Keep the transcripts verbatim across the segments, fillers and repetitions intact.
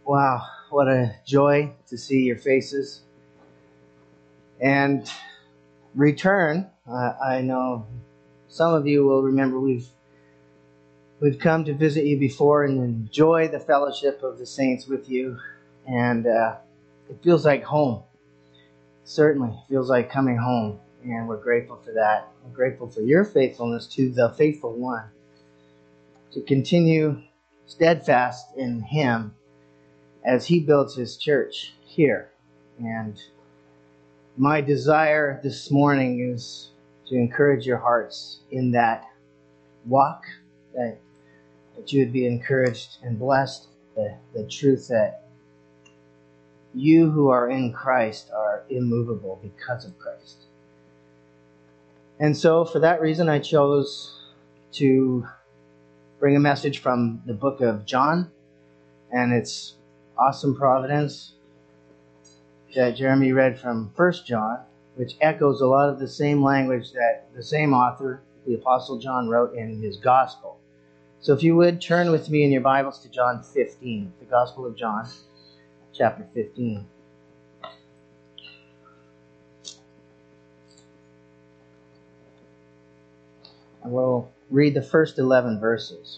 Wow, what a joy to see your faces and return. Uh, I know some of you will remember we've we've come to visit you before and enjoy the fellowship of the saints with you, and uh, it feels like home. Certainly feels like coming home, and we're grateful for that. We're grateful for your faithfulness to the faithful one, to continue steadfast in Him as He builds His church here. And my desire this morning is to encourage your hearts in that walk, that, that you would be encouraged and blessed, the, the truth that you who are in Christ are immovable because of Christ. And so for that reason, I chose to bring a message from the book of John and its awesome providence that Jeremy read from First John, which echoes a lot of the same language that the same author, the Apostle John, wrote in his Gospel. So if you would, turn with me in your Bibles to John fifteen, the Gospel of John, chapter fifteen. And we'll read the first eleven verses.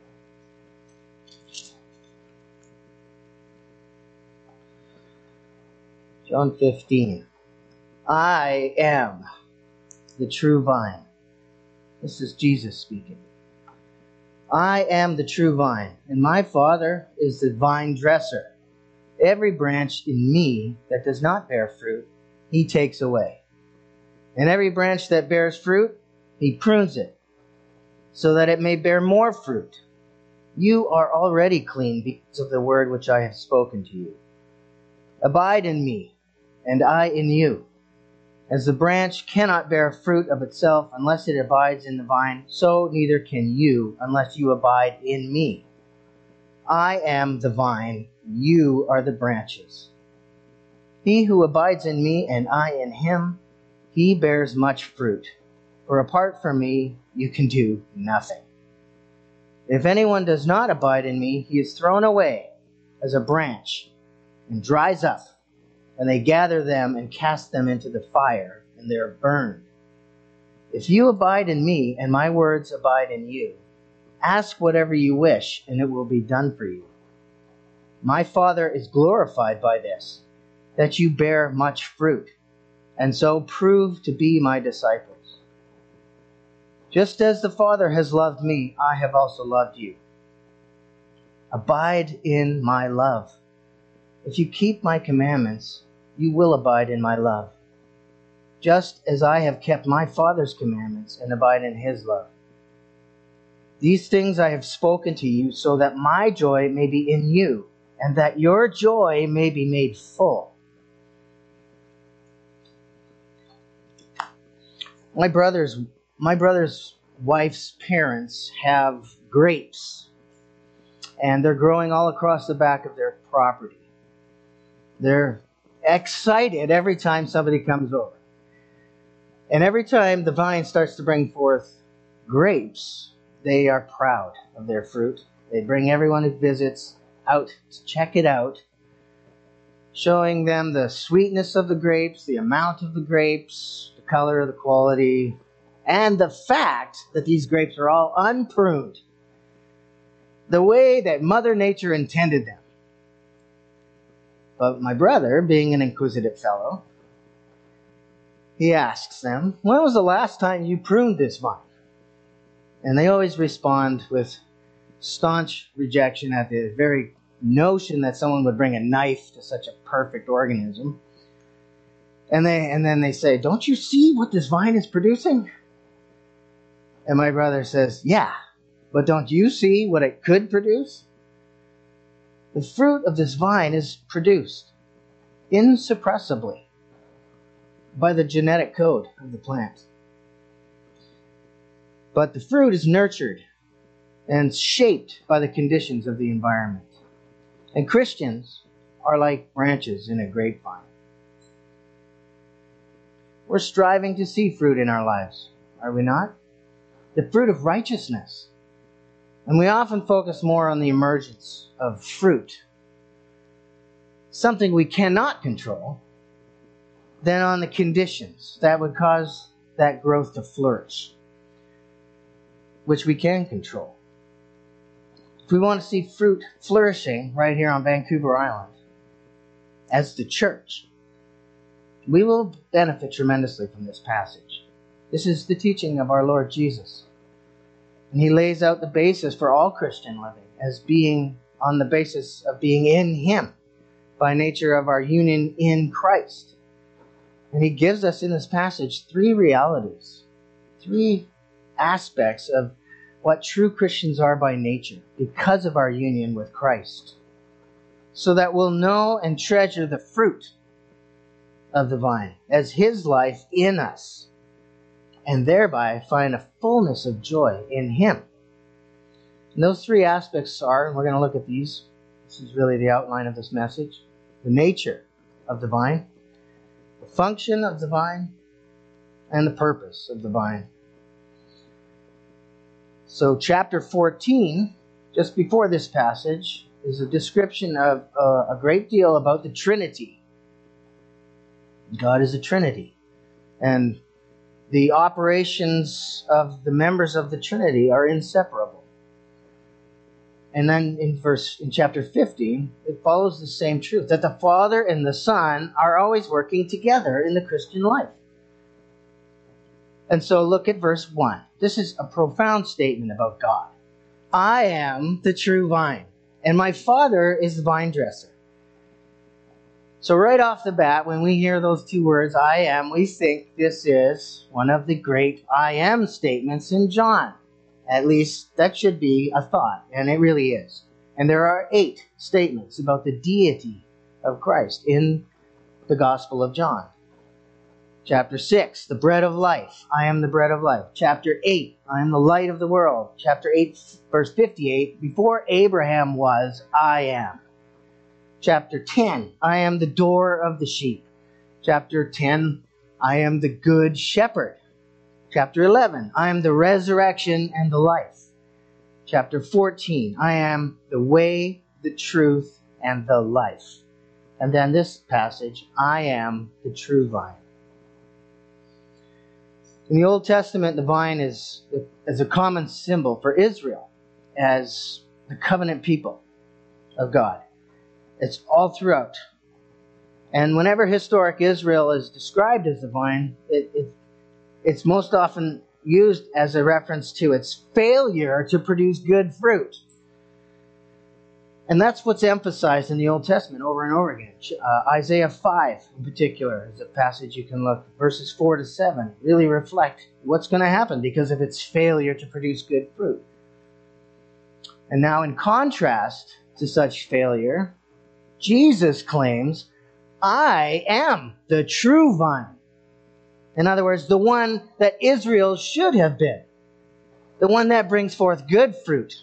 John fifteen. I am the true vine. This is Jesus speaking. I am the true vine, and my Father is the vine dresser. Every branch in me that does not bear fruit, He takes away. And every branch that bears fruit, He prunes it, so that it may bear more fruit. You are already clean because of the word which I have spoken to you. Abide in me, and I in you. As the branch cannot bear fruit of itself unless it abides in the vine, so neither can you unless you abide in me. I am the vine, you are the branches. He who abides in me and I in him, he bears much fruit. For apart from me, you can do nothing. If anyone does not abide in me, he is thrown away as a branch and dries up. And they gather them and cast them into the fire, and they are burned. If you abide in me, and my words abide in you, ask whatever you wish, and it will be done for you. My Father is glorified by this, that you bear much fruit, and so prove to be my disciples. Just as the Father has loved me, I have also loved you. Abide in my love. If you keep my commandments, you will abide in my love, just as I have kept my Father's commandments and abide in his love. These things I have spoken to you, so that my joy may be in you, and that your joy may be made full. My brother's, my brother's wife's parents have grapes, and they're growing all across the back of their property. They're excited every time somebody comes over. And every time the vine starts to bring forth grapes, they are proud of their fruit. They bring everyone who visits out to check it out, showing them the sweetness of the grapes, the amount of the grapes, the color, the quality, and the fact that these grapes are all unpruned, the way that Mother Nature intended them. But my brother, being an inquisitive fellow, he asks them, when was the last time you pruned this vine? And they always respond with staunch rejection at the very notion that someone would bring a knife to such a perfect organism. And they and then they say, don't you see what this vine is producing? And my brother says, yeah, but don't you see what it could produce? The fruit of this vine is produced insuppressibly by the genetic code of the plant. But the fruit is nurtured and shaped by the conditions of the environment. And Christians are like branches in a grapevine. We're striving to see fruit in our lives, are we not? The fruit of righteousness. And we often focus more on the emergence of fruit something we cannot control than on the conditions that would cause that growth to flourish, which we can control. If we want to see fruit flourishing right here on Vancouver Island, as the church, we will benefit tremendously from this passage. This is the teaching of our Lord Jesus. And he lays out the basis for all Christian living as being on the basis of being in him by nature of our union in Christ. And he gives us in this passage three realities, three aspects of what true Christians are by nature because of our union with Christ, so that we'll know and treasure the fruit of the vine as his life in us, and thereby find a fullness of joy in him. And those three aspects are, and we're going to look at these, this is really the outline of this message, the nature of the vine, the function of the vine, and the purpose of the vine. So chapter fourteen, just before this passage, is a description of uh, a great deal about the Trinity. God is a Trinity. And the operations of the members of the Trinity are inseparable. And then in verse in chapter fifteen, it follows the same truth, that the Father and the Son are always working together in the Christian life. And so look at verse one. This is a profound statement about God. I am the true vine, and my Father is the vine dresser. So right off the bat, when we hear those two words, I am, we think this is one of the great I am statements in John. At least that should be a thought, and it really is. And there are eight statements about the deity of Christ in the Gospel of John. Chapter six, the bread of life. I am the bread of life. Chapter eight, I am the light of the world. Chapter eight, verse fifty-eight, before Abraham was, I am. Chapter ten, I am the door of the sheep. Chapter ten, I am the good shepherd. Chapter eleven, I am the resurrection and the life. Chapter fourteen, I am the way, the truth, and the life. And then this passage, I am the true vine. In the Old Testament, the vine is, is a common symbol for Israel as the covenant people of God. It's all throughout. And whenever historic Israel is described as the vine, it, it, it's most often used as a reference to its failure to produce good fruit. And that's what's emphasized in the Old Testament over and over again. Uh, Isaiah five, in particular, is a passage you can look. Verses four to seven really reflect what's going to happen because of its failure to produce good fruit. And now, in contrast to such failure, Jesus claims, I am the true vine. In other words, the one that Israel should have been. The one that brings forth good fruit.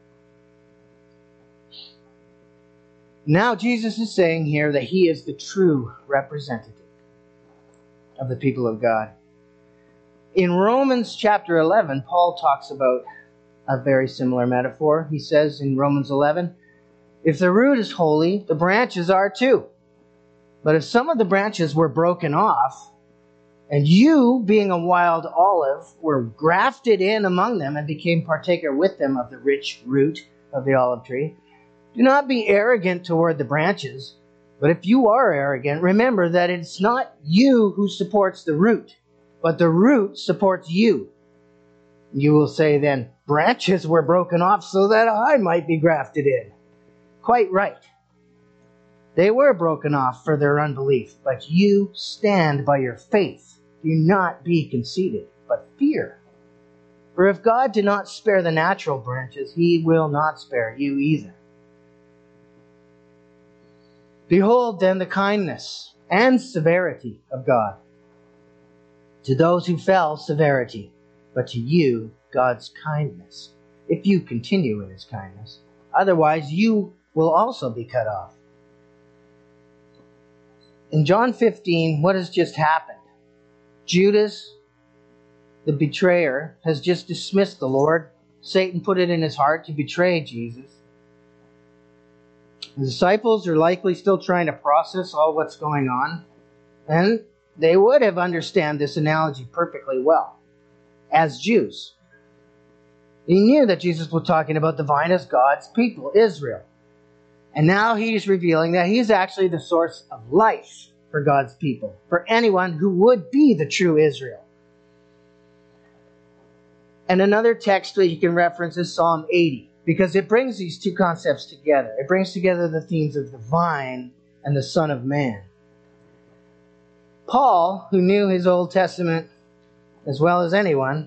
Now Jesus is saying here that he is the true representative of the people of God. In Romans chapter eleven, Paul talks about a very similar metaphor. He says in Romans eleven, if the root is holy, the branches are too. But if some of the branches were broken off, and you, being a wild olive, were grafted in among them and became partaker with them of the rich root of the olive tree, do not be arrogant toward the branches, but if you are arrogant, remember that it's not you who supports the root, but the root supports you. You will say then, branches were broken off so that I might be grafted in. Quite right. They were broken off for their unbelief, but you stand by your faith. Do not be conceited, but fear. For if God did not spare the natural branches, he will not spare you either. Behold then the kindness and severity of God. To those who fell, severity, but to you, God's kindness, if you continue in his kindness. Otherwise, you will also be cut off. In John fifteen, what has just happened? Judas, the betrayer, has just dismissed the Lord. Satan put it in his heart to betray Jesus. The disciples are likely still trying to process all what's going on, and they would have understood this analogy perfectly well as Jews. They knew that Jesus was talking about the vine as God's people, Israel. And now he's revealing that he's actually the source of life for God's people, for anyone who would be the true Israel. And another text that you can reference is Psalm eighty, because it brings these two concepts together. It brings together the themes of the vine and the Son of Man. Paul, who knew his Old Testament as well as anyone,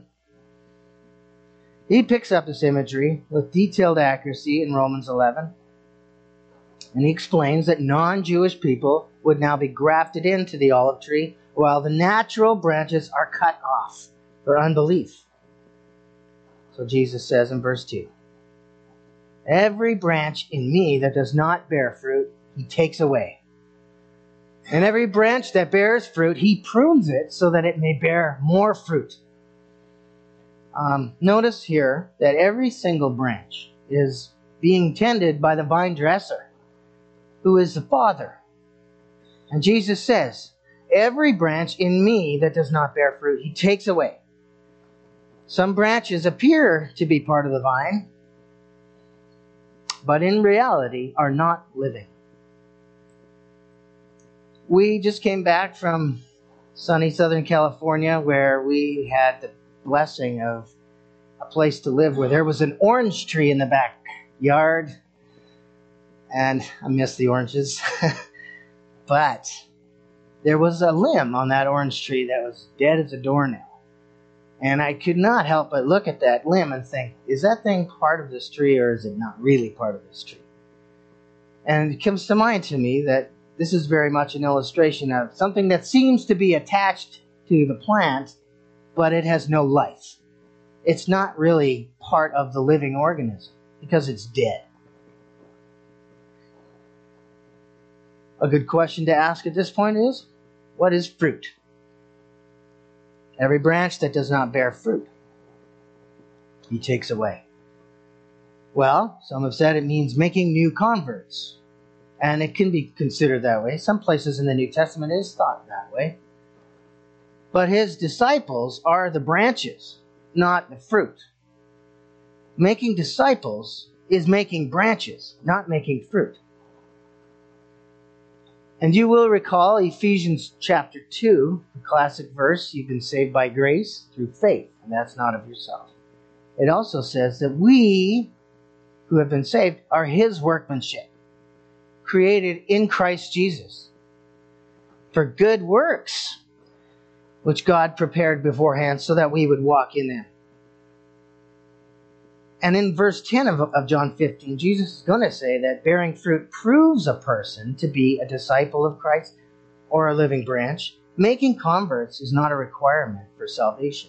he picks up this imagery with detailed accuracy in Romans eleven. And he explains that non-Jewish people would now be grafted into the olive tree, while the natural branches are cut off for unbelief. So Jesus says in verse two, every branch in me that does not bear fruit, he takes away. And every branch that bears fruit, he prunes it so that it may bear more fruit. Um, notice here that every single branch is being tended by the vine dresser, who is the Father. And Jesus says, every branch in me that does not bear fruit, he takes away. Some branches appear to be part of the vine, but in reality are not living. We just came back from sunny Southern California, where we had the blessing of a place to live where there was an orange tree in the backyard. And I miss the oranges. But there was a limb on that orange tree that was dead as a doornail. And I could not help but look at that limb and think, is that thing part of this tree, or is it not really part of this tree? And it comes to mind to me that this is very much an illustration of something that seems to be attached to the plant, but it has no life. It's not really part of the living organism because it's dead. A good question to ask at this point is, what is fruit? Every branch that does not bear fruit, he takes away. Well, some have said it means making new converts. And it can be considered that way. Some places in the New Testament it is thought that way. But his disciples are the branches, not the fruit. Making disciples is making branches, not making fruit. And you will recall Ephesians chapter two, the classic verse, you've been saved by grace through faith, and that's not of yourself. It also says that we who have been saved are his workmanship, created in Christ Jesus for good works, which God prepared beforehand so that we would walk in them. And in verse ten of, of John fifteen, Jesus is going to say that bearing fruit proves a person to be a disciple of Christ or a living branch. Making converts is not a requirement for salvation.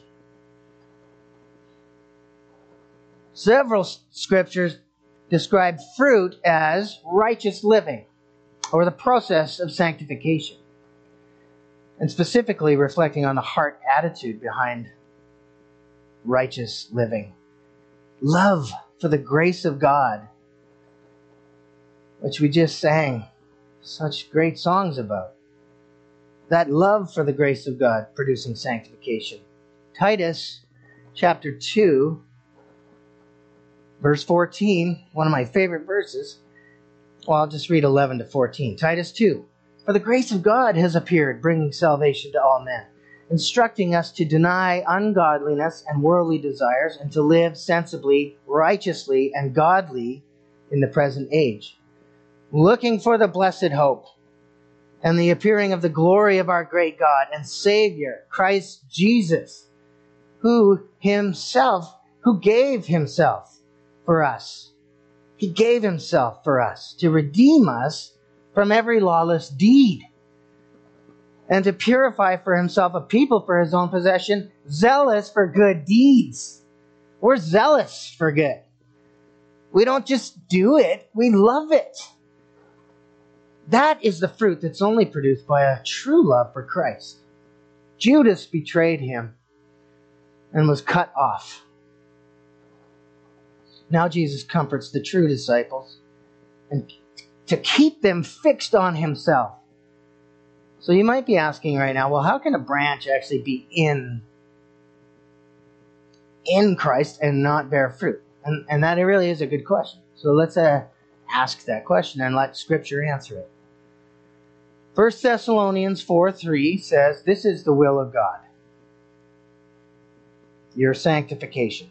Several scriptures describe fruit as righteous living, or the process of sanctification, and specifically reflecting on the heart attitude behind righteous living. Love for the grace of God, which we just sang such great songs about. That love for the grace of God producing sanctification. Titus chapter two, verse fourteen, one of my favorite verses. Well, I'll just read eleven to fourteen. Titus two. For the grace of God has appeared, bringing salvation to all men, instructing us to deny ungodliness and worldly desires, and to live sensibly, righteously, and godly in the present age, looking for the blessed hope and the appearing of the glory of our great God and Savior, Christ Jesus, who himself, who gave himself for us. He gave himself for us to redeem us from every lawless deed, and to purify for himself a people for his own possession, zealous for good deeds. We're zealous for good. We don't just do it, we love it. That is the fruit that's only produced by a true love for Christ. Judas betrayed him and was cut off. Now Jesus comforts the true disciples and to keep them fixed on himself. So you might be asking right now, well, how can a branch actually be in, in Christ and not bear fruit? And, and that really is a good question. So let's uh, ask that question and let Scripture answer it. First Thessalonians four three says, this is the will of God, your sanctification.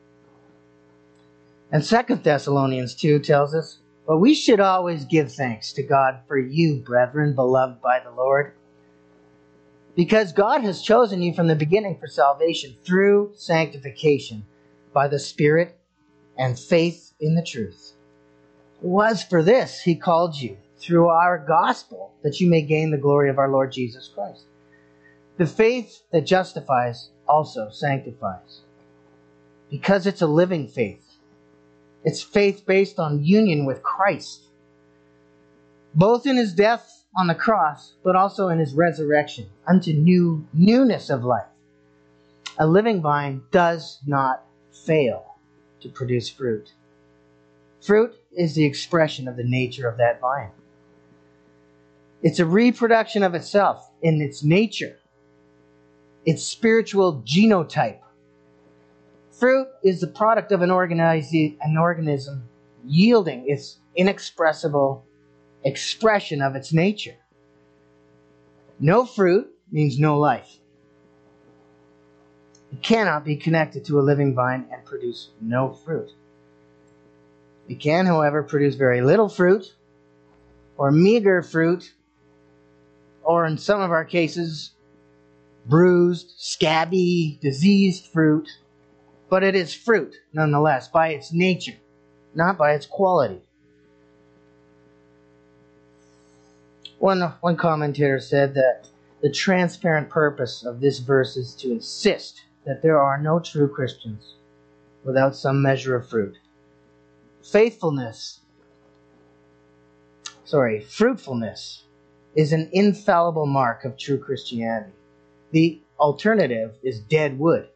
And Second Thessalonians two tells us, but we should always give thanks to God for you, brethren, beloved by the Lord, because God has chosen you from the beginning for salvation through sanctification by the Spirit and faith in the truth. It was for this he called you through our gospel, that you may gain the glory of our Lord Jesus Christ. The faith that justifies also sanctifies, because it's a living faith. It's faith based on union with Christ, both in his death on the cross, but also in his resurrection unto new newness of life. A living vine does not fail to produce fruit. Fruit is the expression of the nature of that vine. It's a reproduction of itself in its nature, its spiritual genotype. Fruit is the product of an, an organism yielding its inexpressible expression of its nature. No fruit means no life. It cannot be connected to a living vine and produce no fruit. It can, however, produce very little fruit, or meager fruit, or in some of our cases, bruised, scabby, diseased fruit. But it is fruit, nonetheless, by its nature, not by its quality. One, one commentator said that the transparent purpose of this verse is to insist that there are no true Christians without some measure of fruit. Faithfulness, sorry, fruitfulness is an infallible mark of true Christianity. The alternative is dead wood.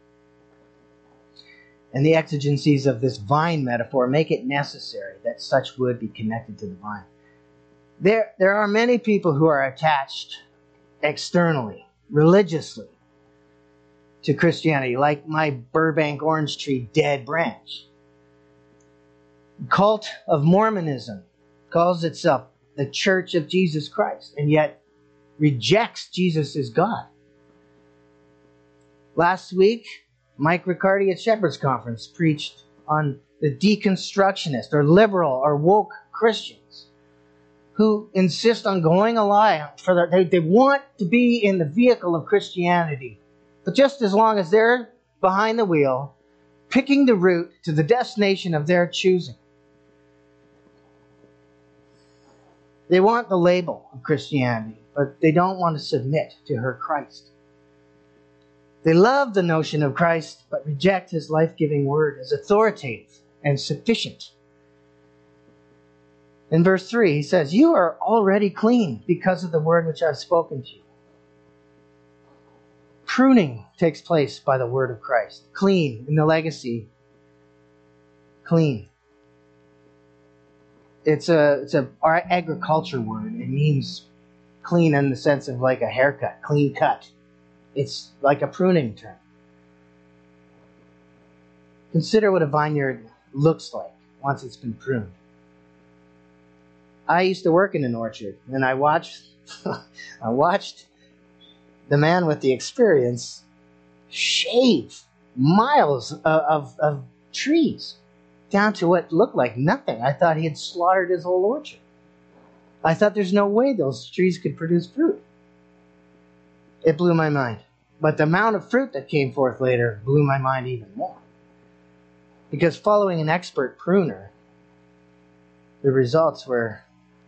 And the exigencies of this vine metaphor make it necessary that such wood be connected to the vine. There, there are many people who are attached externally, religiously, to Christianity, like my Burbank orange tree dead branch. The cult of Mormonism calls itself the Church of Jesus Christ, and yet rejects Jesus as God. Last week, Mike Riccardi at Shepherd's Conference preached on the deconstructionist or liberal or woke Christians who insist on going along for their, they, they want to be in the vehicle of Christianity, but just as long as they're behind the wheel, picking the route to the destination of their choosing. They want the label of Christianity, but they don't want to submit to her Christ. They love the notion of Christ, but reject his life-giving word as authoritative and sufficient. In verse three, he says, you are already clean because of the word which I've spoken to you. Pruning takes place by the word of Christ. Clean, in the legacy, clean. It's a, it's a our agriculture word. It means clean in the sense of like a haircut, clean cut. It's like a pruning term. Consider what a vineyard looks like once it's been pruned. I used to work in an orchard, and I watched I watched the man with the experience shave miles of, of, of trees down to what looked like nothing. I thought he had slaughtered his whole orchard. I thought there's no way those trees could produce fruit. It blew my mind. But the amount of fruit that came forth later blew my mind even more. Because following an expert pruner, the results were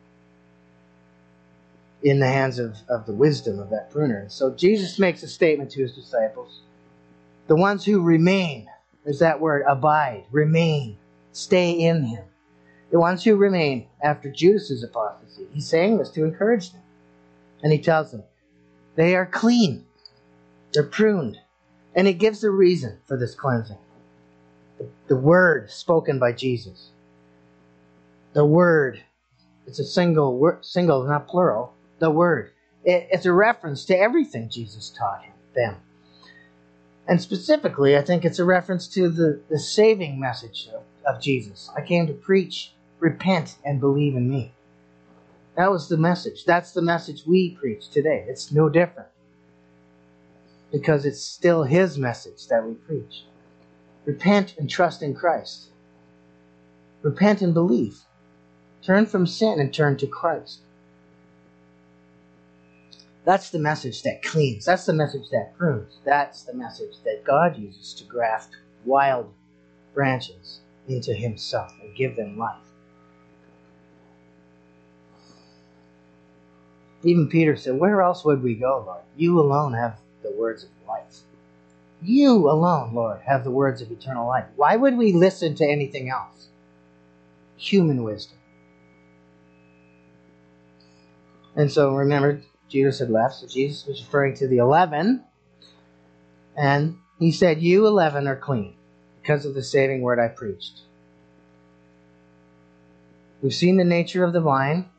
in the hands of, of the wisdom of that pruner. So Jesus makes a statement to his disciples. The ones who remain, there's that word, abide, remain, stay in him. The ones who remain after Judas's apostasy. He's saying this to encourage them. And he tells them, they are clean. They're pruned. And he gives the reason for this cleansing. The, the word spoken by Jesus. The word It's a single word, single, not plural, the word. It, it's a reference to everything Jesus taught him, them. And specifically, I think it's a reference to the, the saving message of, of Jesus. I came to preach, repent, and believe in me. That was the message. That's the message we preach today. It's no different. Because it's still his message that we preach. Repent and trust in Christ. Repent and believe. Turn from sin and turn to Christ. That's the message that cleans. That's the message that prunes. That's the message that God uses to graft wild branches into himself and give them life. Even Peter said, where else would we go, Lord? You alone have the words of life. You alone, Lord, have the words of eternal life. Why would we listen to anything else? Human wisdom. And so remember, Judas had left, so Jesus was referring to the eleven. And he said, you eleven are clean because of the saving word I preached. We've seen the nature of the vine.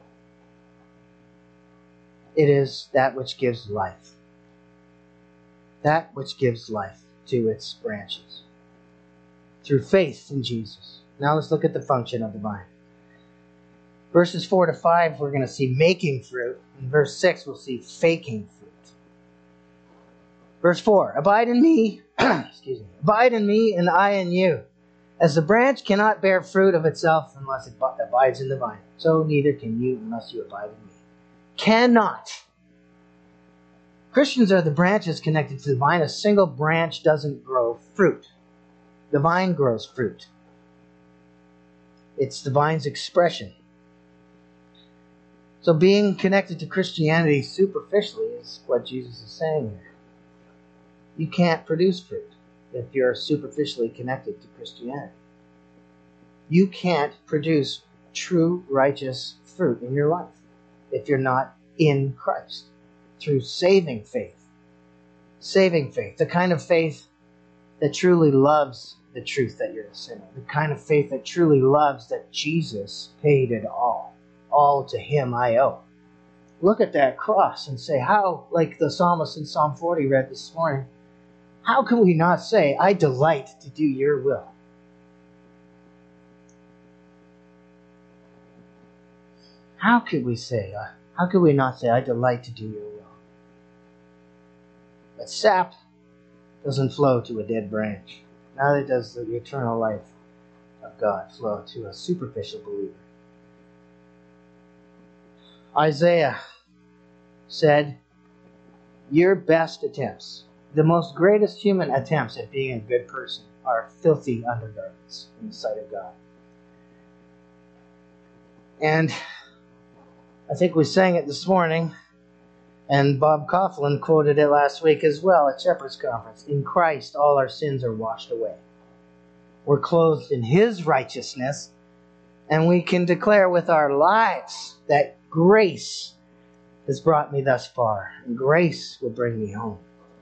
It is that which gives life. That which gives life to its branches. Through faith in Jesus. Now let's look at the function of the vine. Verses four to five, we're going to see making fruit. In verse six, we'll see faking fruit. Verse four, abide in me, excuse me, abide in me and I in you. As the branch cannot bear fruit of itself unless it abides in the vine, so neither can you unless you abide in me. Cannot. Christians are the branches connected to the vine. A single branch doesn't grow fruit. The vine grows fruit. It's the vine's expression. So being connected to Christianity superficially is what Jesus is saying here. You can't produce fruit if you're superficially connected to Christianity. You can't produce true righteous fruit in your life if you're not in Christ through saving faith. Saving faith, the kind of faith that truly loves the truth that you're a sinner, the kind of faith that truly loves that Jesus paid it all. All to him I owe. Look at that cross and say, how, like the psalmist in Psalm forty read this morning, how can we not say, I delight to do your will? How could we say, uh, how could we not say, I delight to do your will? But sap doesn't flow to a dead branch. Neither does the eternal life of God flow to a superficial believer. Isaiah said, your best attempts, the most greatest human attempts at being a good person, are filthy undergarments in the sight of God. And I think we sang it this morning, and Bob Coughlin quoted it last week as well at Shepherd's Conference. In Christ, all our sins are washed away. We're clothed in his righteousness, and we can declare with our lives that grace has brought me thus far, and grace will bring me home.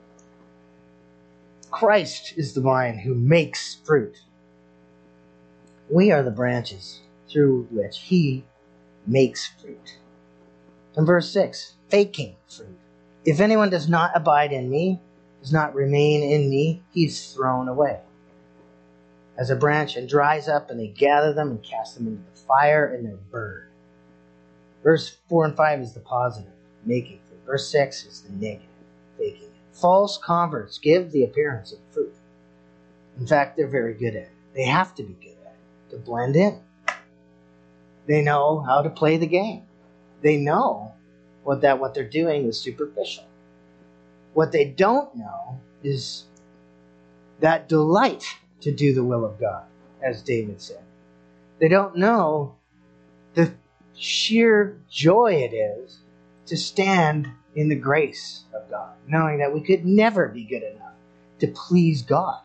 Christ is the vine who makes fruit. We are the branches through which he makes fruit. In verse six, faking fruit. If anyone does not abide in me, does not remain in me, he's thrown away as a branch and dries up, and they gather them and cast them into the fire, and they're burned. Verse four and five is the positive, making fruit. Verse six is the negative, faking it. False converts give the appearance of fruit. In fact, they're very good at it. They have to be good at it to blend in. They know how to play the game. They know what that what they're doing is superficial. What they don't know is that delight to do the will of God, as David said. They don't know the sheer joy it is to stand in the grace of God, knowing that we could never be good enough to please God.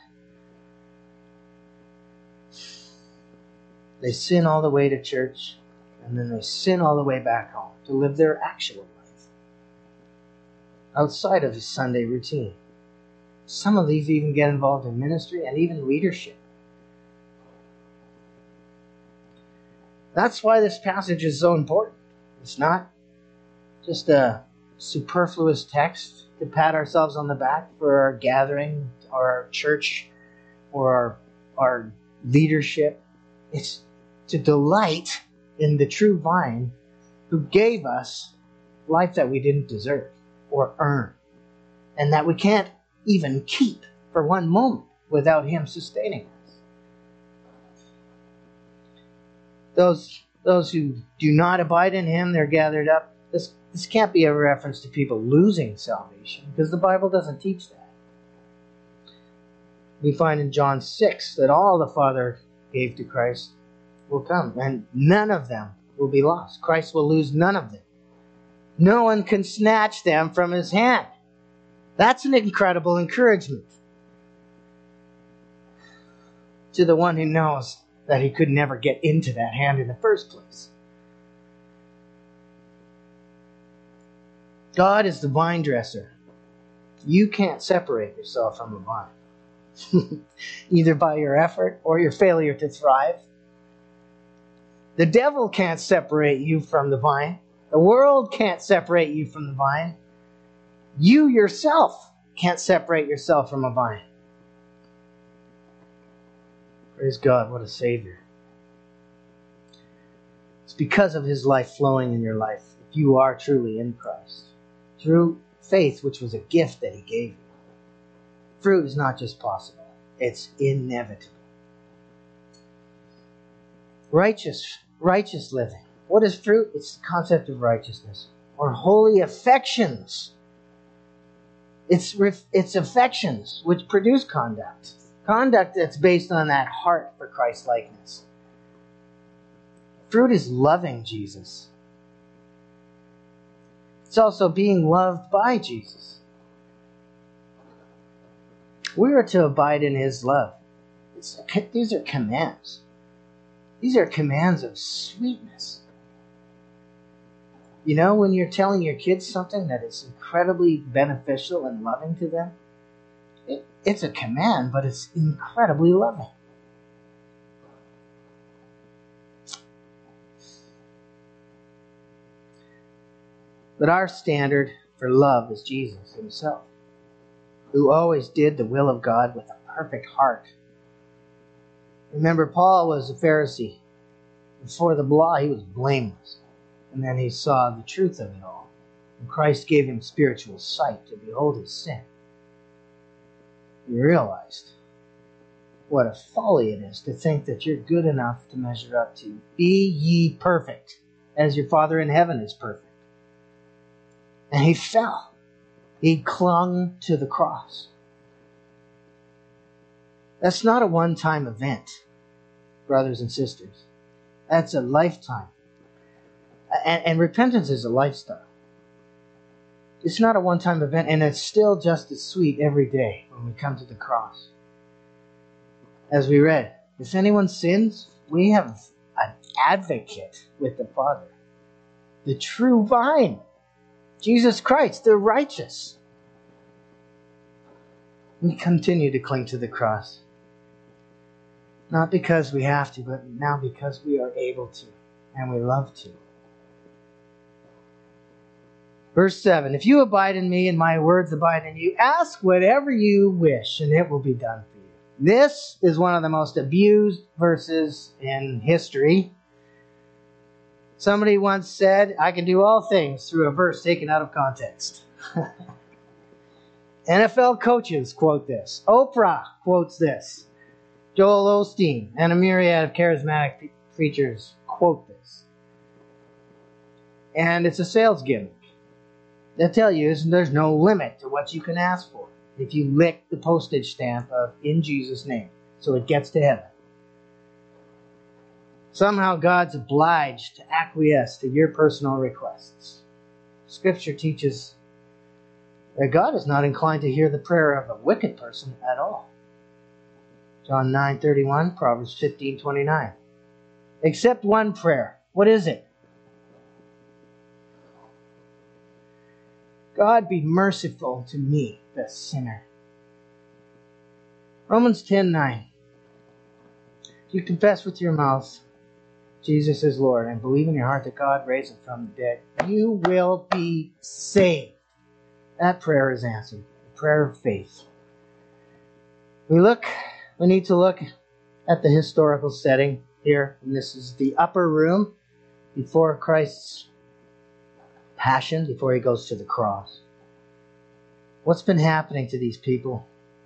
They sin all the way to church, and then they sin all the way back home to live their actual life outside of his Sunday routine. Some of these even get involved in ministry and even leadership. That's why this passage is so important. It's not just a superfluous text to pat ourselves on the back for our gathering or our church or our, our leadership. It's to delight in the true vine who gave us life that we didn't deserve or earn, and that we can't even keep for one moment without him sustaining us. Those, those who do not abide in him, they're gathered up. This, this can't be a reference to people losing salvation, because the Bible doesn't teach that. We find in John six that all the Father gave to Christ will come, and none of them will be lost. Christ will lose none of them. No one can snatch them from his hand. That's an incredible encouragement to the one who knows that he could never get into that hand in the first place. God is the vine dresser. You can't separate yourself from a vine, either by your effort or your failure to thrive. The devil can't separate you from the vine. The world can't separate you from the vine. You yourself can't separate yourself from a vine. Praise God, what a Savior. It's because of his life flowing in your life, if you are truly in Christ, through faith, which was a gift that he gave you. Fruit is not just possible, it's inevitable. Righteous, righteous living. What is fruit? It's the concept of righteousness, or holy affections. It's, it's affections which produce conduct. Conduct that's based on that heart for Christ-likeness. Fruit is loving Jesus. It's also being loved by Jesus. We are to abide in his love. It's, these are commands. These are commands of sweetness. You know, when you're telling your kids something that is incredibly beneficial and loving to them, it, it's a command, but it's incredibly loving. But our standard for love is Jesus himself, who always did the will of God with a perfect heart. Remember, Paul was a Pharisee. Before the law, he was blameless. And then he saw the truth of it all. And Christ gave him spiritual sight to behold his sin. He realized what a folly it is to think that you're good enough to measure up to. Be ye perfect, as your Father in heaven is perfect. And he fell. He clung to the cross. That's not a one-time event, brothers and sisters. That's a lifetime. And, and repentance is a lifestyle. It's not a one-time event, and it's still just as sweet every day when we come to the cross. As we read, if anyone sins, we have an advocate with the Father. The true vine, Jesus Christ, the righteous. We continue to cling to the cross. Not because we have to, but now because we are able to, and we love to. Verse seven, if you abide in me and my words abide in you, ask whatever you wish, and it will be done for you. This is one of the most abused verses in history. Somebody once said, I can do all things through a verse taken out of context. N F L coaches quote this. Oprah quotes this. Joel Osteen and a myriad of charismatic preachers quote this. And it's a sales gimmick. They'll tell you there's no limit to what you can ask for if you lick the postage stamp of in Jesus' name so it gets to heaven. Somehow God's obliged to acquiesce to your personal requests. Scripture teaches that God is not inclined to hear the prayer of a wicked person at all. John nine thirty-one, Proverbs fifteen twenty-nine. Except one prayer. What is it? God be merciful to me, the sinner. Romans ten nine. If you confess with your mouth Jesus is Lord and believe in your heart that God raised him from the dead, you will be saved. That prayer is answered. The prayer of faith. We look, we need to look at the historical setting here. And this is the upper room before Christ's passion, before he goes to the cross. What's been happening to these people?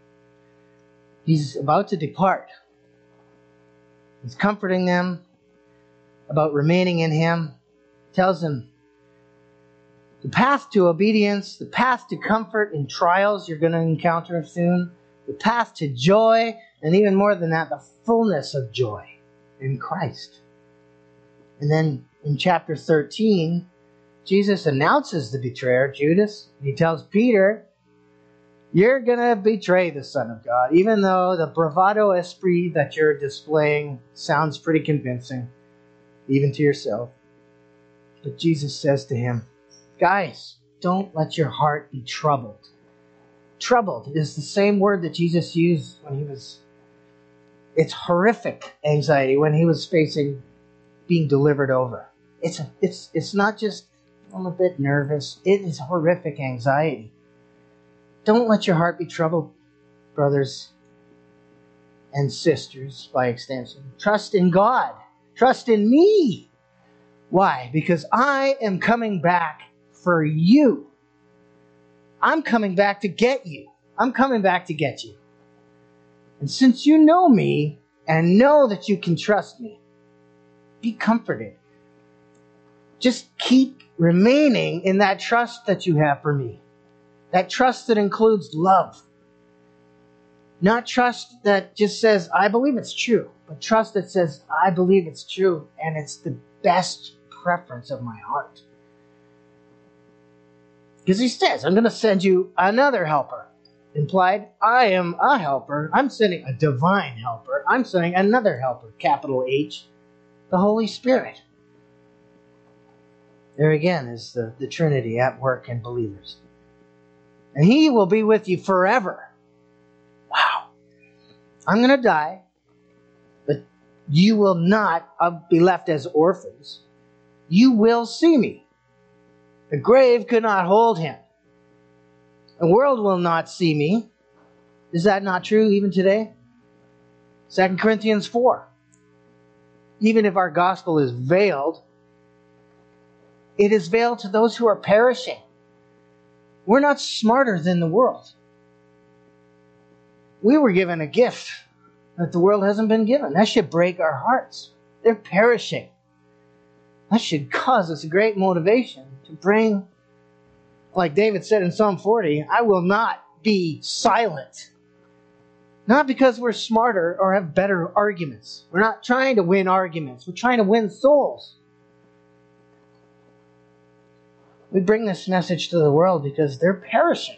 He's about to depart. He's comforting them about remaining in him. Tells them the path to obedience, the path to comfort in trials you're going to encounter soon, the path to joy, and even more than that, the fullness of joy in Christ. And then in chapter thirteen, Jesus announces the betrayer, Judas. He tells Peter, you're going to betray the Son of God, even though the bravado esprit that you're displaying sounds pretty convincing, even to yourself. But Jesus says to him, guys, don't let your heart be troubled. Troubled is the same word that Jesus used when he was, it's horrific anxiety when he was facing being delivered over. It's, a, it's, it's not just, I'm a bit nervous. It is horrific anxiety. Don't let your heart be troubled, brothers and sisters, by extension. Trust in God. Trust in me. Why? Because I am coming back for you. I'm coming back to get you. I'm coming back to get you. And since you know me and know that you can trust me, be comforted. Just keep remaining in that trust that you have for me. That trust that includes love. Not trust that just says, I believe it's true. But trust that says, I believe it's true. And it's the best preference of my heart. Because he says, I'm going to send you another helper. Implied, I am a helper. I'm sending a divine helper. I'm sending another helper, capital H, the Holy Spirit. There again is the, the Trinity at work in believers. And he will be with you forever. Wow. I'm going to die, but you will not be left as orphans. You will see me. The grave could not hold him. The world will not see me. Is that not true even today? Second Corinthians four. Even if our gospel is veiled, it is veiled to those who are perishing. We're not smarter than the world. We were given a gift that the world hasn't been given. That should break our hearts. They're perishing. That should cause us a great motivation to bring, like David said in Psalm forty, I will not be silent. Not because we're smarter or have better arguments. We're not trying to win arguments. We're trying to win souls. We bring this message to the world because they're perishing.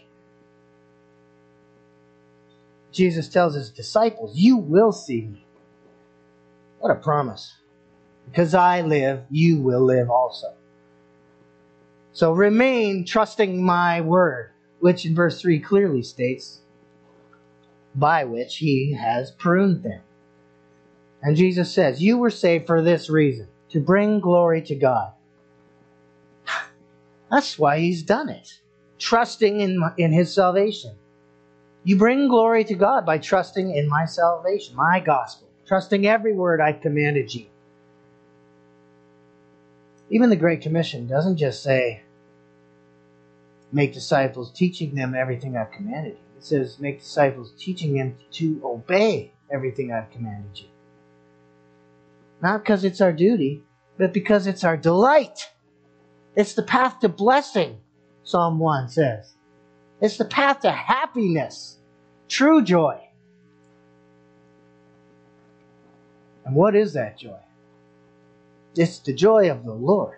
Jesus tells his disciples, you will see me. What a promise. Because I live, you will live also. So remain trusting my word, which in verse three clearly states, by which he has pruned them. And Jesus says, you were saved for this reason, to bring glory to God. That's why he's done it. Trusting in, my, in his salvation. You bring glory to God by trusting in my salvation, my gospel. Trusting every word I've commanded you. Even the Great Commission doesn't just say, make disciples, teaching them everything I've commanded you. It says, make disciples, teaching them to obey everything I've commanded you. Not because it's our duty, but because it's our delight. It's the path to blessing, Psalm one says. It's the path to happiness, true joy. And what is that joy? It's the joy of the Lord.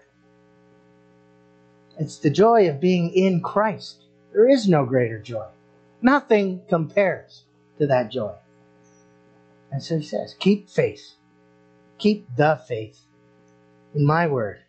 It's the joy of being in Christ. There is no greater joy. Nothing compares to that joy. And so he says, keep faith. Keep the faith in my word.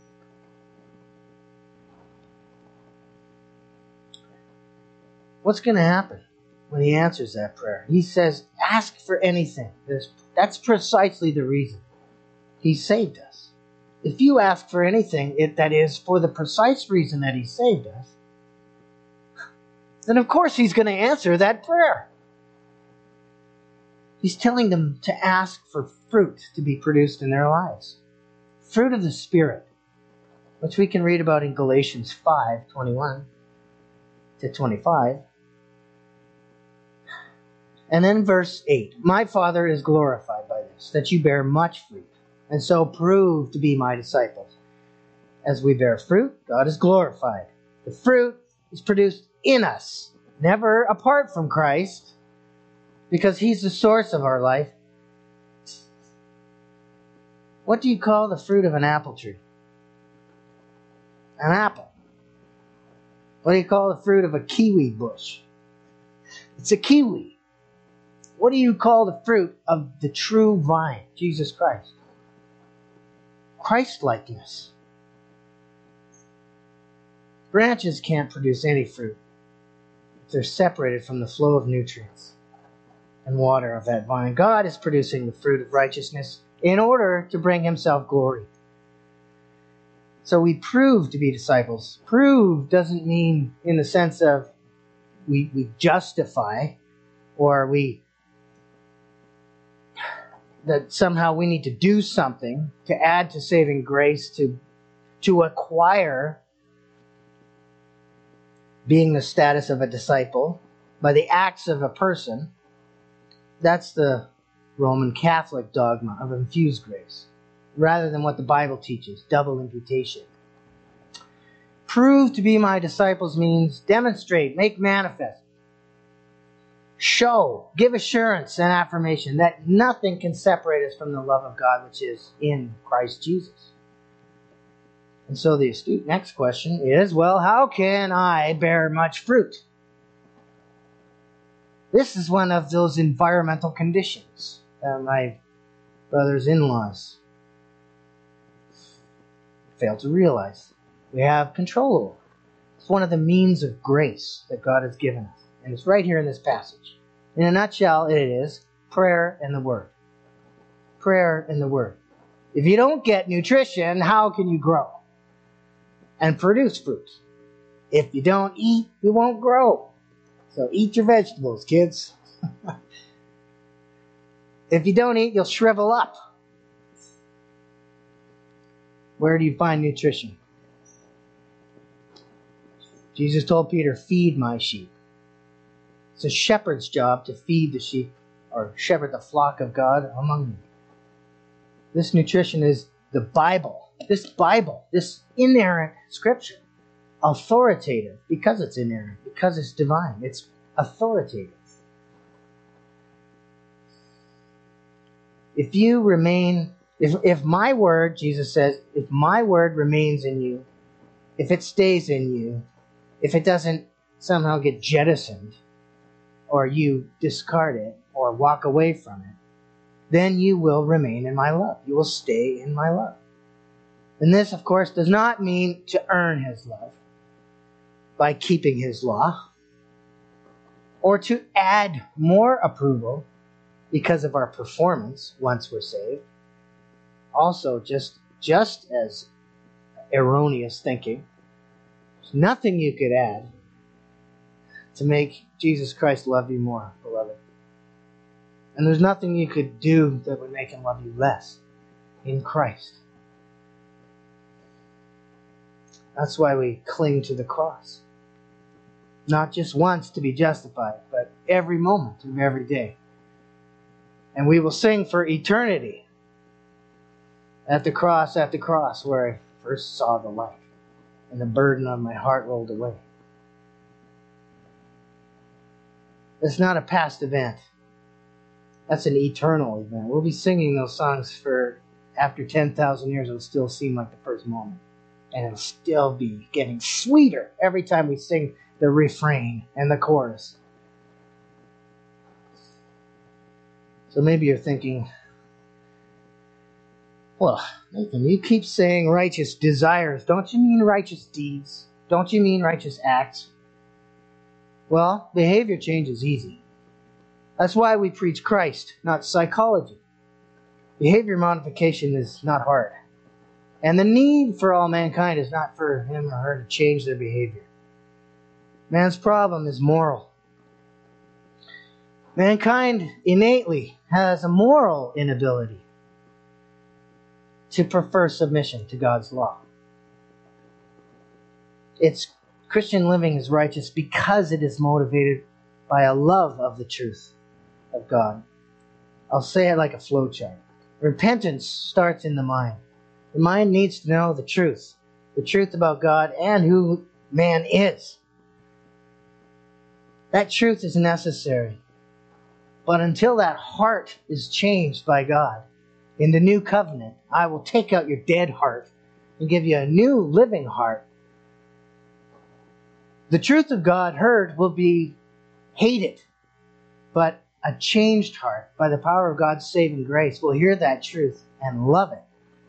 What's going to happen when he answers that prayer? He says, ask for anything. That's precisely the reason. He saved us. If you ask for anything, it, that is, for the precise reason that He saved us, then of course He's going to answer that prayer. He's telling them to ask for fruit to be produced in their lives. Fruit of the Spirit, which we can read about in Galatians five, twenty-one to twenty-five. And then verse eight. My Father is glorified by this, that you bear much fruit, and so prove to be my disciples. As we bear fruit, God is glorified. The fruit is produced in us, never apart from Christ, because He's the source of our life. What do you call the fruit of an apple tree? An apple. What do you call the fruit of a kiwi bush? It's a kiwi. What do you call the fruit of the true vine, Jesus Christ? Christ-likeness. Branches can't produce any fruit if they're separated from the flow of nutrients and water of that vine. God is producing the fruit of righteousness in order to bring Himself glory. So we prove to be disciples. Prove doesn't mean in the sense of we, we justify or we that somehow we need to do something to add to saving grace, to, to acquire being the status of a disciple by the acts of a person. That's the Roman Catholic dogma of infused grace, rather than what the Bible teaches, double imputation. Prove to be my disciples means demonstrate, make manifest, show, give assurance and affirmation that nothing can separate us from the love of God which is in Christ Jesus. And so the astute next question is, well, how can I bear much fruit? This is one of those environmental conditions that my brother's in-laws fail to realize we have control over. It's one of the means of grace that God has given us. And it's right here in this passage. In a nutshell, it is prayer and the Word. Prayer and the Word. If you don't get nutrition, how can you grow and produce fruit? If you don't eat, you won't grow. So eat your vegetables, kids. If you don't eat, you'll shrivel up. Where do you find nutrition? Jesus told Peter, feed my sheep. It's a shepherd's job to feed the sheep or shepherd the flock of God among you. This nutrition is the Bible. This Bible, this inerrant scripture, authoritative because it's inerrant, because it's divine. It's authoritative. If you remain, if, if my word, Jesus says, if my word remains in you, if it stays in you, if it doesn't somehow get jettisoned, or you discard it, or walk away from it, then you will remain in my love. You will stay in my love. And this, of course, does not mean to earn His love by keeping His law, or to add more approval because of our performance once we're saved. Also, just, just as erroneous thinking. There's nothing you could add to make Jesus Christ love you more, beloved. And there's nothing you could do that would make Him love you less in Christ. That's why we cling to the cross. Not just once to be justified, but every moment of every day. And we will sing for eternity at the cross, at the cross, where I first saw the light, and the burden on my heart rolled away. It's not a past event. That's an eternal event. We'll be singing those songs for after ten thousand years. It'll still seem like the first moment. And it'll still be getting sweeter every time we sing the refrain and the chorus. So maybe you're thinking, well, Nathan, you keep saying righteous desires. Don't you mean righteous deeds? Don't you mean righteous acts? Well, behavior change is easy. That's why we preach Christ, not psychology. Behavior modification is not hard. And the need for all mankind is not for him or her to change their behavior. Man's problem is moral. Mankind innately has a moral inability to prefer submission to God's law. It's Christian living is righteous because it is motivated by a love of the truth of God. I'll say it like a flowchart. Repentance starts in the mind. The mind needs to know the truth, the truth about God and who man is. That truth is necessary. But until that heart is changed by God, in the new covenant, I will take out your dead heart and give you a new living heart. The truth of God heard will be hated, but a changed heart by the power of God's saving grace will hear that truth and love it.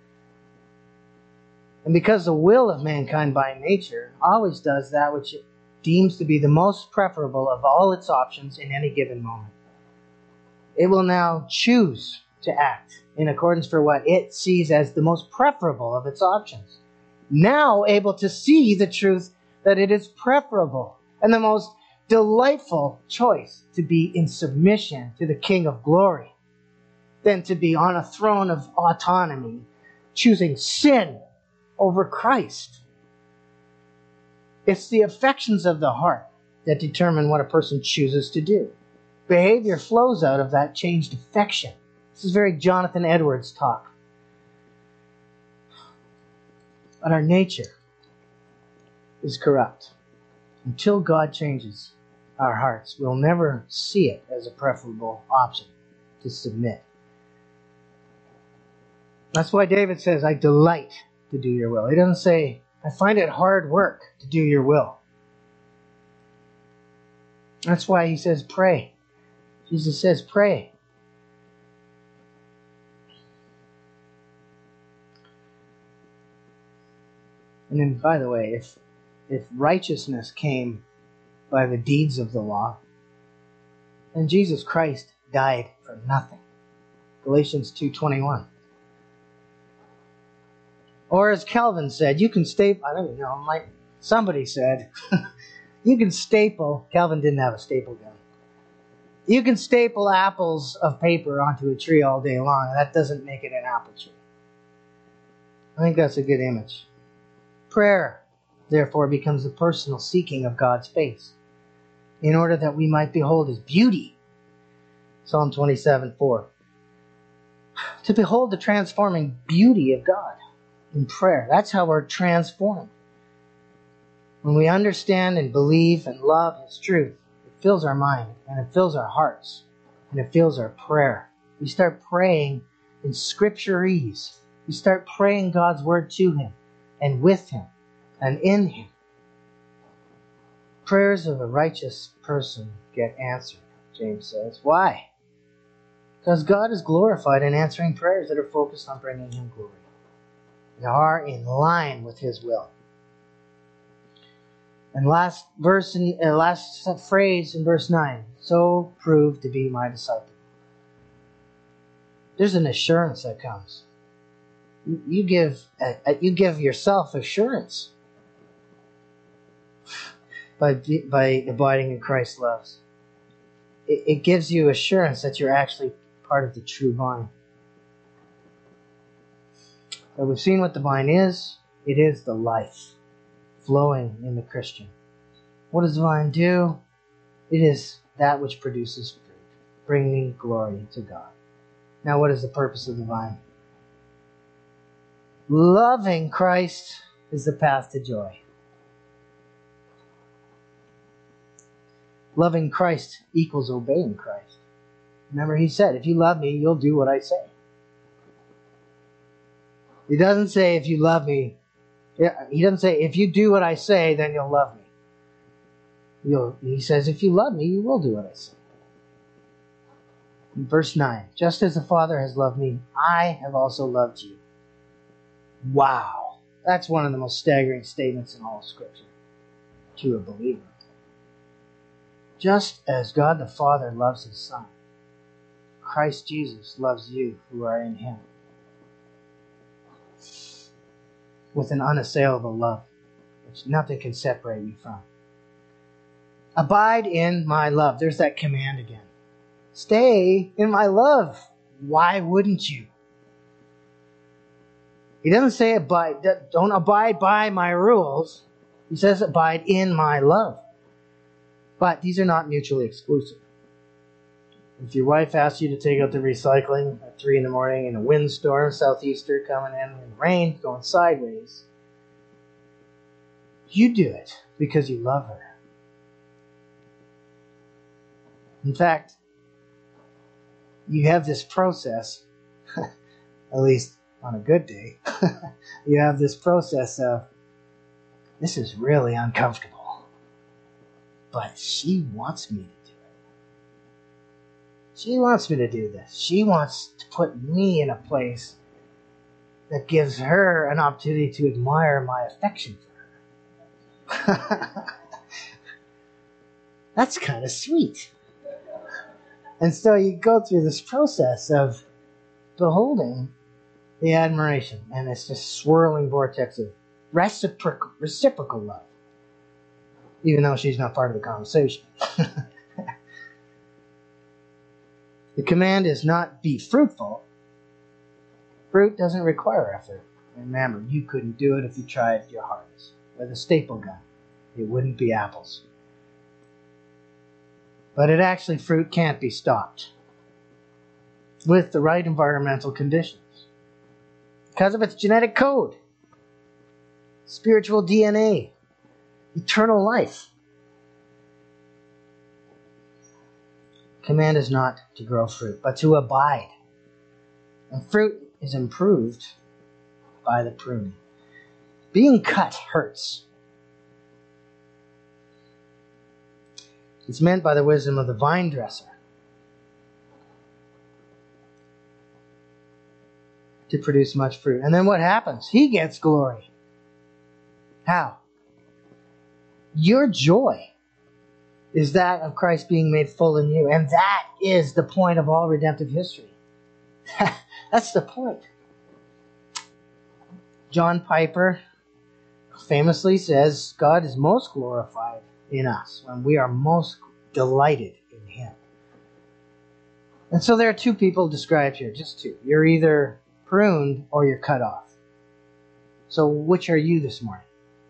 And because the will of mankind by nature always does that which it deems to be the most preferable of all its options in any given moment, it will now choose to act in accordance for what it sees as the most preferable of its options. Now able to see the truth that it is preferable and the most delightful choice to be in submission to the King of glory than to be on a throne of autonomy, choosing sin over Christ. It's the affections of the heart that determine what a person chooses to do. Behavior flows out of that changed affection. This is very Jonathan Edwards talk. But our nature is corrupt. Until God changes our hearts, we'll never see it as a preferable option to submit. That's why David says, I delight to do your will. He doesn't say, I find it hard work to do your will. That's why he says, pray. Jesus says, pray. And then, by the way, if if righteousness came by the deeds of the law, then Jesus Christ died for nothing. Galatians two twenty-one. Or as Calvin said, you can staple, I don't know, like somebody said, you can staple, Calvin didn't have a staple gun. You can staple apples of paper onto a tree all day long, and that doesn't make it an apple tree. I think that's a good image. Prayer, therefore, becomes the personal seeking of God's face, in order that we might behold His beauty. Psalm twenty-seven four. To behold the transforming beauty of God in prayer. That's how we're transformed. When we understand and believe and love His truth, it fills our mind, and it fills our hearts, and it fills our prayer. We start praying in scripturese. We start praying God's word to Him, and with Him, and in Him. Prayers of a righteous person get answered, James says. Why? Because God is glorified in answering prayers that are focused on bringing Him glory. They are in line with His will. And last verse, in, uh, last phrase in verse nine. So prove to be my disciple. There's an assurance that comes. You, you give, uh, you give yourself assurance by by abiding in Christ's love. It, it gives you assurance that you're actually part of the true vine. But we've seen what the vine is. It is the life flowing in the Christian. What does the vine do? It is that which produces fruit, bringing glory to God. Now, what is the purpose of the vine? Loving Christ is the path to joy. Loving Christ equals obeying Christ. Remember, He said, if you love me, you'll do what I say. He doesn't say, if you love me, He doesn't say, if you do what I say, then you'll love me. You'll, he says, if you love me, you will do what I say. In verse nine, just as the Father has loved me, I have also loved you. Wow. That's one of the most staggering statements in all of Scripture to a believer. Just as God the Father loves His Son, Christ Jesus loves you who are in him with an unassailable love, which nothing can separate you from. Abide in my love. There's that command again. Stay in my love. Why wouldn't you? He doesn't say abide, don't abide by my rules. He says abide in my love. But these are not mutually exclusive. If your wife asks you to take out the recycling at three in the morning in a windstorm, southeaster coming in, and rain going sideways, you do it because you love her. In fact, you have this process, at least on a good day, you have this process of, this is really uncomfortable, but she wants me to do it. She wants me to do this. She wants to put me in a place that gives her an opportunity to admire my affection for her. That's kind of sweet. And so you go through this process of beholding the admiration, and it's this swirling vortex of reciprocal, reciprocal love, even though she's not part of the conversation. The command is not be fruitful. Fruit doesn't require effort. Remember, you couldn't do it if you tried your hardest. With a staple gun, it wouldn't be apples. But it actually, fruit can't be stopped with the right environmental conditions because of its genetic code, spiritual D N A, eternal life. Command is not to grow fruit, but to abide. And fruit is improved by the pruning. Being cut hurts. It's meant by the wisdom of the vine dresser to produce much fruit. And then what happens? He gets glory. How? Your joy is that of Christ being made full in you. And that is the point of all redemptive history. That's the point. John Piper famously says, God is most glorified in us when we are most delighted in him. And so there are two people described here, just two. You're either pruned or you're cut off. So which are you this morning?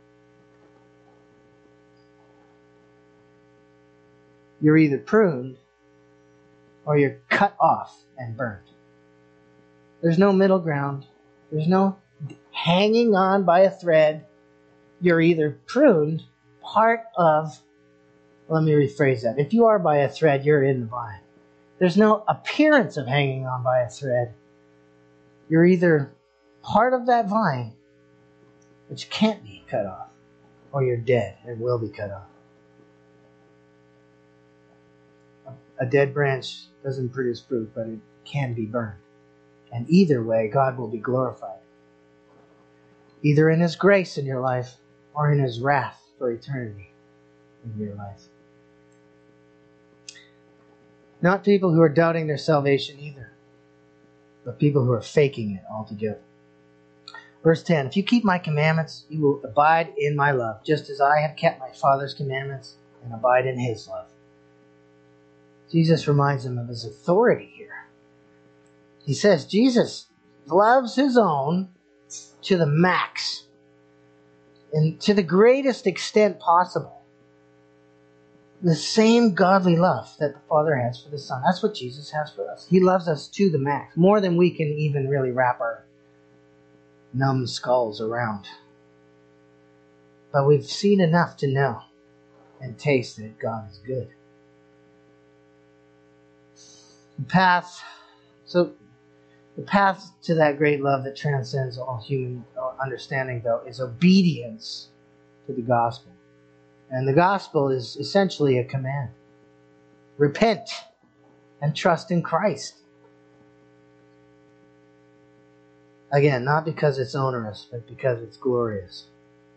You're either pruned or you're cut off and burned. There's no middle ground. There's no hanging on by a thread. You're either pruned, part of, let me rephrase that. If you are by a thread, you're in the vine. There's no appearance of hanging on by a thread. You're either part of that vine, which can't be cut off, or you're dead and will be cut off. A dead branch doesn't produce fruit, but it can be burned. And either way, God will be glorified. Either in his grace in your life or in his wrath for eternity in your life. Not people who are doubting their salvation either, but people who are faking it altogether. Verse ten, if you keep my commandments, you will abide in my love, just as I have kept my Father's commandments and abide in his love. Jesus reminds them of his authority here. He says Jesus loves his own to the max and to the greatest extent possible. The same godly love that the Father has for the Son. That's what Jesus has for us. He loves us to the max, more than we can even really wrap our numb skulls around. But we've seen enough to know and taste that God is good. The path, so the path to that great love that transcends all human understanding, though, is obedience to the gospel. And the gospel is essentially a command. Repent and trust in Christ. Again, not because it's onerous, but because it's glorious.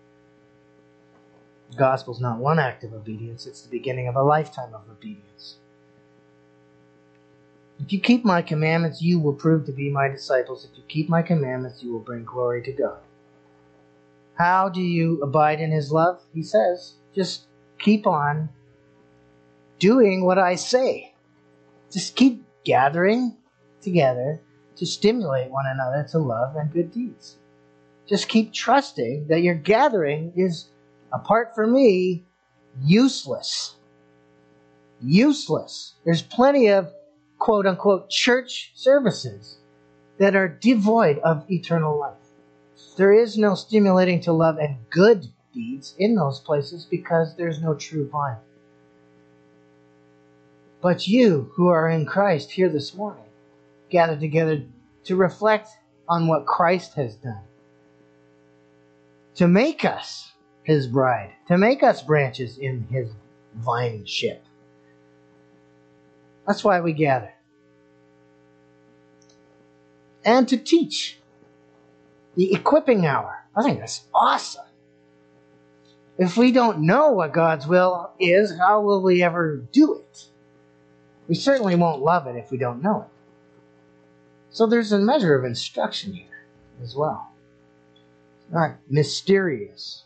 The gospel is not one act of obedience, it's the beginning of a lifetime of obedience. If you keep my commandments, you will prove to be my disciples. If you keep my commandments, you will bring glory to God. How do you abide in his love? He says, just keep on doing what I say. Just keep gathering together to stimulate one another to love and good deeds. Just keep trusting that your gathering is, apart from me, useless. Useless. There's plenty of quote-unquote church services that are devoid of eternal life. There is no stimulating to love and good deeds in those places because there's no true vine. But you who are in Christ here this morning, gather together to reflect on what Christ has done. To make us his bride. To make us branches in his vine ship. That's why we gather. And to teach. The equipping hour. I think that's awesome. If we don't know what God's will is, how will we ever do it? We certainly won't love it if we don't know it. So there's a measure of instruction here as well. It's not mysterious.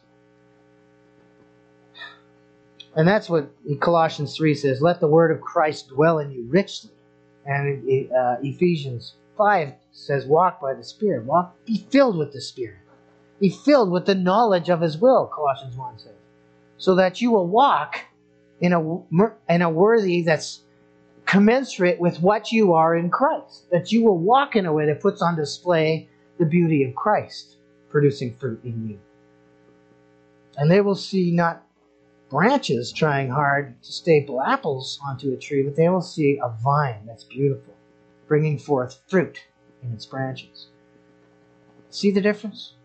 And that's what Colossians three says, let the word of Christ dwell in you richly. And uh, Ephesians five says, walk by the Spirit. Walk, be filled with the Spirit. Be filled with the knowledge of his will, Colossians one says. So that you will walk in a, in a worthy that's commensurate with what you are in Christ. That you will walk in a way that puts on display the beauty of Christ, producing fruit in you. And they will see not branches trying hard to staple apples onto a tree, but they will see a vine that's beautiful, bringing forth fruit in its branches. See the difference?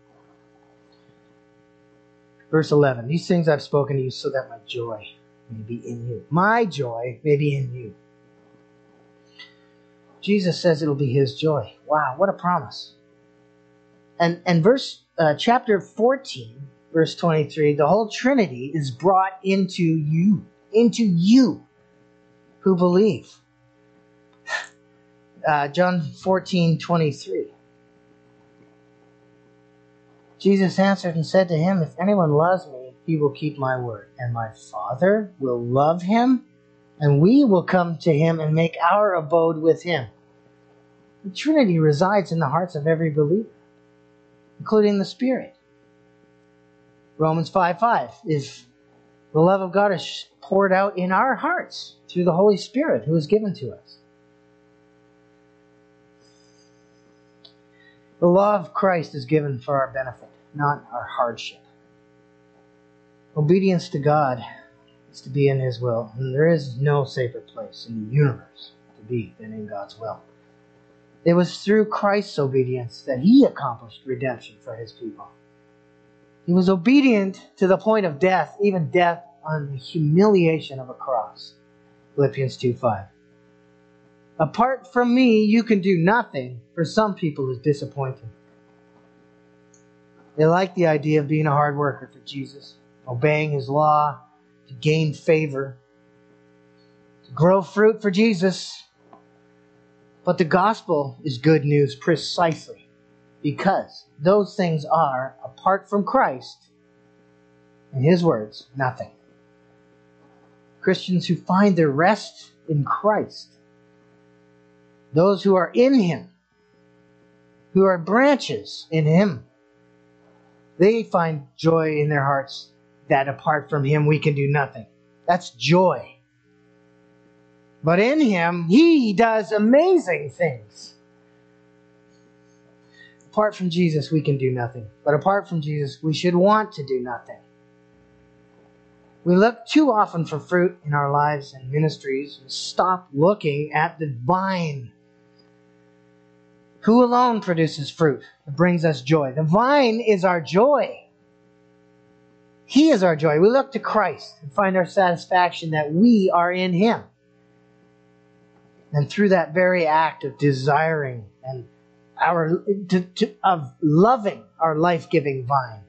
Verse eleven, these things I've spoken to you so that my joy may be in you. My joy may be in you. Jesus says it'll be his joy. Wow, what a promise. And and verse uh, chapter fourteen, verse twenty-three, the whole Trinity is brought into you, into you who believe. Uh, John fourteen, twenty-three. Jesus answered and said to him, if anyone loves me, he will keep my word, and my Father will love him, and we will come to him and make our abode with him. The Trinity resides in the hearts of every believer, including the Spirit. Romans five five, if the love of God is poured out in our hearts through the Holy Spirit who is given to us. The law of Christ is given for our benefit, not our hardship. Obedience to God is to be in his will, and there is no safer place in the universe to be than in God's will. It was through Christ's obedience that he accomplished redemption for his people. He was obedient to the point of death, even death on the humiliation of a cross. Philippians two five. Apart from me, you can do nothing. For some people, is disappointing. They like the idea of being a hard worker for Jesus, obeying his law, to gain favor, to grow fruit for Jesus. But the gospel is good news precisely because those things are, apart from Christ, in his words, nothing. Christians who find their rest in Christ, those who are in him, who are branches in him, they find joy in their hearts that apart from him we can do nothing. That's joy. But in him, he does amazing things. Apart from Jesus, we can do nothing. But apart from Jesus, we should want to do nothing. We look too often for fruit in our lives and ministries and stop looking at the vine, who alone produces fruit that brings us joy. The vine is our joy. He is our joy. We look to Christ and find our satisfaction that we are in him. And through that very act of desiring and our to, to, of loving our life-giving vine,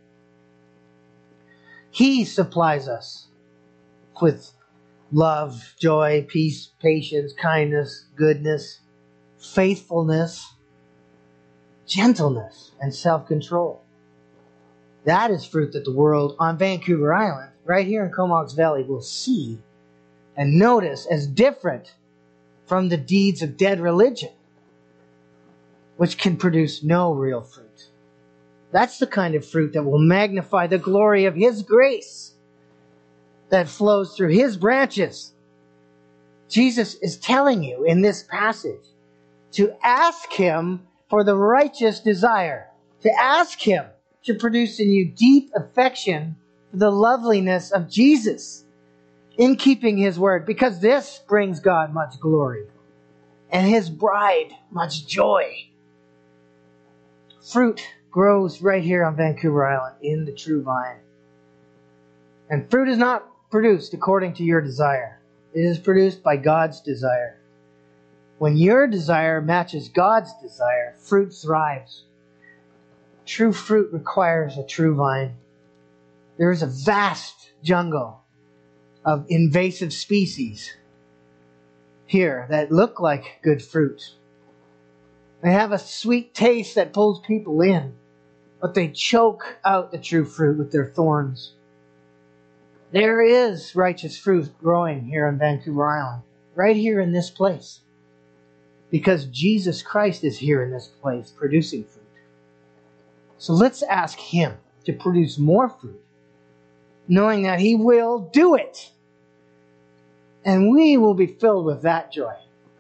he supplies us with love, joy, peace, patience, kindness, goodness, faithfulness, gentleness, and self-control. That is fruit that the world on Vancouver Island, right here in Comox Valley, will see and notice as different from the deeds of dead religion, which can produce no real fruit. That's the kind of fruit that will magnify the glory of His grace that flows through His branches. Jesus is telling you in this passage to ask Him for the righteous desire, to ask Him to produce in you deep affection for the loveliness of Jesus in keeping His word, because this brings God much glory and His bride much joy. Fruit grows right here on Vancouver Island in the true vine. And fruit is not produced according to your desire. It is produced by God's desire. When your desire matches God's desire, fruit thrives. True fruit requires a true vine. There is a vast jungle of invasive species here that look like good fruit. They have a sweet taste that pulls people in, but they choke out the true fruit with their thorns. There is righteous fruit growing here on Vancouver Island, right here in this place, because Jesus Christ is here in this place producing fruit. So let's ask Him to produce more fruit, knowing that He will do it. And we will be filled with that joy.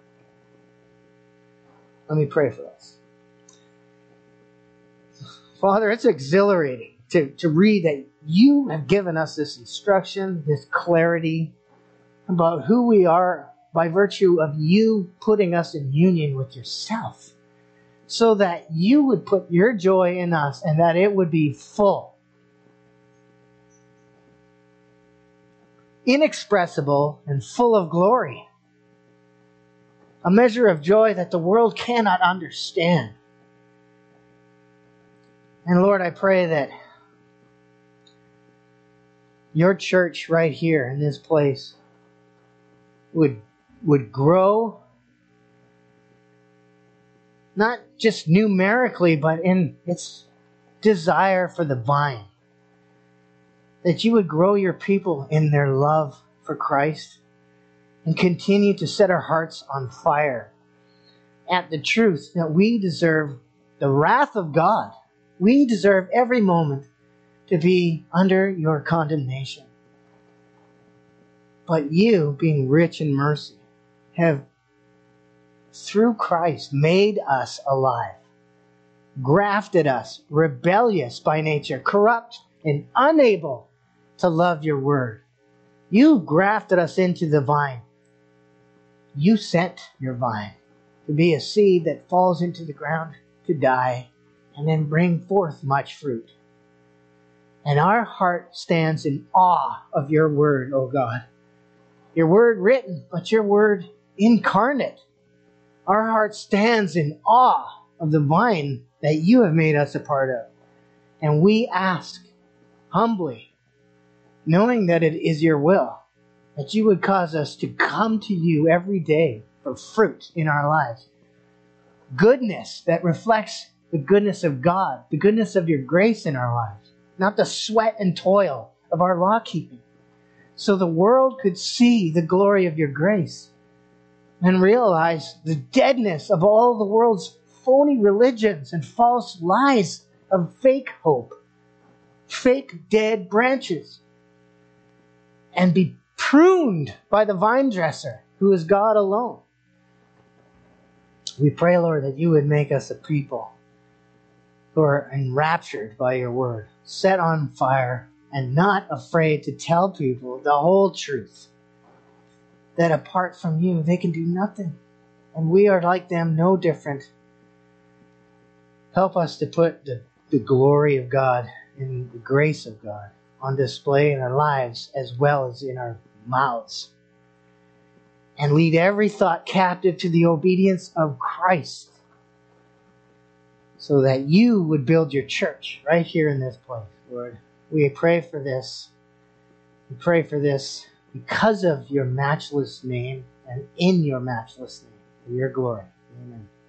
Let me pray for us. Father, it's exhilarating to, to read that You have given us this instruction, this clarity about who we are by virtue of You putting us in union with Yourself, so that You would put Your joy in us and that it would be full, inexpressible, and full of glory. A measure of joy that the world cannot understand. And Lord, I pray that Your church right here in this place would, would grow, not just numerically, but in its desire for the vine. That You would grow Your people in their love for Christ and continue to set our hearts on fire at the truth that we deserve the wrath of God. We deserve every moment to be under Your condemnation. But You, being rich in mercy, have through Christ made us alive, grafted us, rebellious by nature, corrupt and unable to love Your word. You grafted us into the vine. You sent Your vine to be a seed that falls into the ground to die and then bring forth much fruit. And our heart stands in awe of Your word, O God. Your word written, but Your word incarnate. Our heart stands in awe of the vine that You have made us a part of. And we ask humbly, knowing that it is Your will, that You would cause us to come to You every day for fruit in our lives. Goodness that reflects the goodness of God, the goodness of Your grace in our lives, not the sweat and toil of our law keeping. So the world could see the glory of Your grace and realize the deadness of all the world's phony religions and false lies of fake hope, fake dead branches, and be pruned by the vine dresser, who is God alone. We pray, Lord, that You would make us a people who are enraptured by Your word, set on fire, and not afraid to tell people the whole truth, that apart from You, they can do nothing, and we are like them, no different. Help us to put the, the glory of God and the grace of God on display in our lives as well as in our mouths. And lead every thought captive to the obedience of Christ, so that You would build Your church right here in this place, Lord. We pray for this. We pray for this because of Your matchless name and in Your matchless name, for Your glory. Amen.